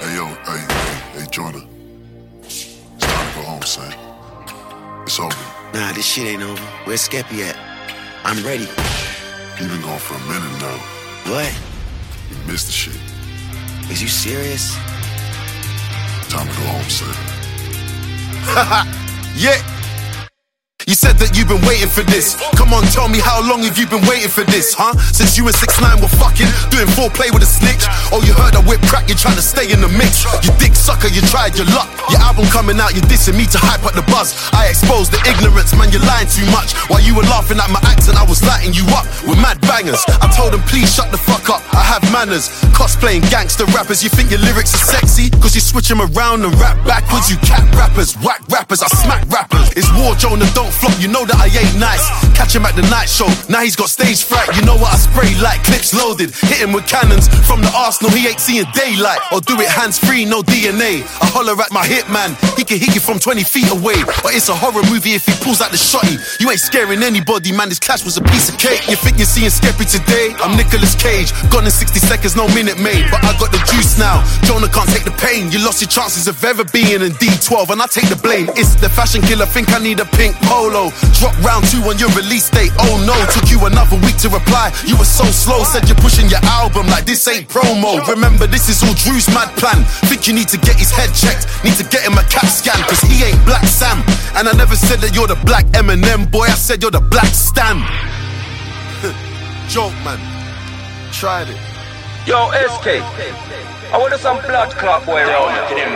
Hey, Jonah. It's time to go home, son. It's over. Nah, this shit ain't over. Where's Skeppy at? I'm ready. You've been gone for a minute now. What? You missed the shit. Is you serious? Time to go home, son. Yeah. You said that you've been waiting for this. Come on, tell me how long have you been waiting for this, huh? Since you and 6ix9ine were fucking, doing foreplay with a snitch. Oh, you heard I whip crack, you're trying to stay in the mix. You dick sucker, you tried your luck. Your album coming out, you're dissing me to hype up the buzz. I exposed the ignorance, man, you're lying too much. While you were laughing at my accent, I was lighting you up with mad bangers. I told them, please shut the fuck up, I have manners. Cosplaying gangster rappers, you think your lyrics are sexy? Cause you switch them around and rap backwards. You cat rappers, whack rappers, I smack rappers. It's war, Jonah, don't flop, you know that I ain't nice. Catch him at the night show, now he's got stage fright. You know what I spray like, clips loaded. Hit him with cannons from the arsenal, he ain't seeing daylight. Or do it hands free, no DNA. I holler at my hitman, he can hit you from 20 feet away. But it's a horror movie if he pulls out the shotty. You ain't scaring anybody, man, this clash was a piece of cake. You think you're seeing Skeppy today? I'm Nicolas Cage, gone in 60 seconds, no minute made. But I got the juice now, Jonah can't take the pain. You lost your chances of ever being in D12 and I take the blame. It's the fashion killer, think I need a pink polo. Drop round 2 on your release date, oh no. Took you another week to reply, you were so slow. Said you're pushing your album like this ain't promo. Remember this is all Drew's mad plan. Think you need to get his head checked, need to get him a CAT scan. Cause he ain't Black Sam. And I never said that you're the Black Eminem, boy, I said you're the Black Stan. Joke, man. Tried it. Yo, SK, I want some blood clot boy around here.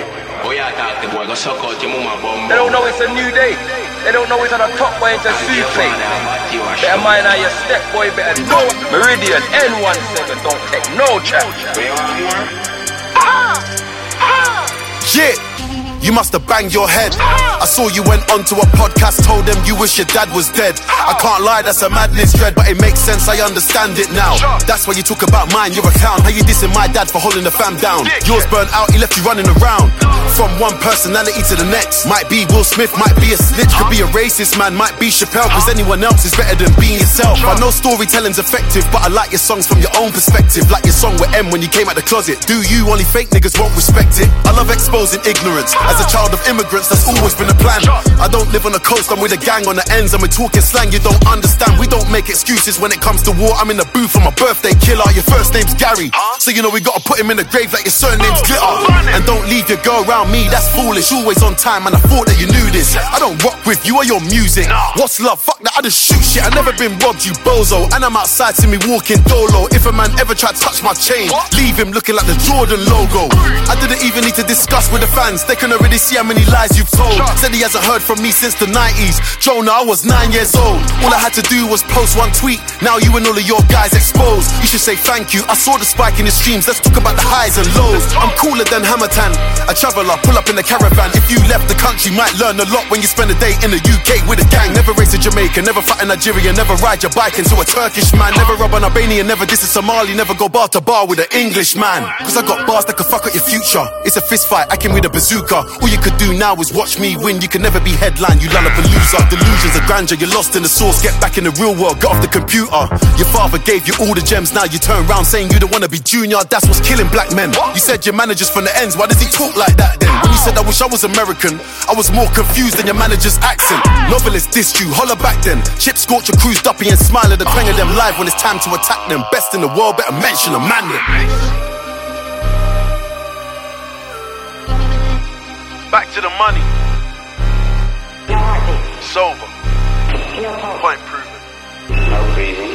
They don't know it's a new day. They don't know it's on a top boy into souffle. Better mind how you step, boy, better know. Meridian N17, don't take no chance. Yeah. You must have banged your head. I saw you went onto a podcast, told them you wish your dad was dead. I can't lie, that's a madness dread, but it makes sense, I understand it now. That's why you talk about mine, you're a clown. How you dissing my dad for holding the fam down? Yours burnt out, he left you running around. From one personality to the next. Might be Will Smith, might be a snitch, could be a racist man, might be Chappelle. Cause anyone else is better than being yourself. I know storytelling's effective, but I like your songs from your own perspective. Like your song with M when you came out the closet. Do you, only fake niggas won't respect it. I love exposing ignorance. As a child of immigrants, that's always been the plan. I don't live on the coast, I'm with a gang on the ends. And we're talking slang, you don't understand. We don't make excuses when it comes to war. I'm in the booth for my birthday killer. Your first name's Gary, so you know we gotta put him in the grave like your surname's Glitter. And don't leave your girl around me, that's foolish. Always on time, and I thought that you knew this. I don't rock with you or your music. What's love? Fuck that, I just shoot shit. I never been robbed, you bozo. And I'm outside, see me walking dolo. If a man ever tried to touch my chain, leave him looking like the Jordan logo. I didn't even need to discuss with the fans, they can already see how many lies you've told. Said he hasn't heard from me since the 90s. Jonah, I was 9 years old. All I had to do was post one tweet. Now you and all of your guys exposed. You should say thank you. I saw the spike in the streams. Let's talk about the highs and lows. I'm cooler than Hammertan, a traveller, pull up in the caravan. If you left the country, might learn a lot when you spend a day in the UK with a gang. Never race a Jamaican, never fight in Nigeria, never ride your bike into a Turkish man. Never rob an Albanian, never diss a Somali, never go bar to bar with an English man. Cause I got bars that could fuck up your future. It's a fist fight, I came with a bazooka. All you could do now is watch me win. You can never be headline, you loser. Delusions of grandeur, you're lost in the source. Get back in the real world, get off the computer. Your father gave you all the gems, now you turn around saying you don't wanna be junior. That's what's killing black men. You said your manager's from the ends, why does he talk like that then? When you said I wish I was American, I was more confused than your manager's accent. Novelist dissed you, holler back then. Chip scorch your crews duppy and smile at the clang of them live when it's time to attack them. Best in the world, better mention a man then. Back to the money. It's over. Point proven.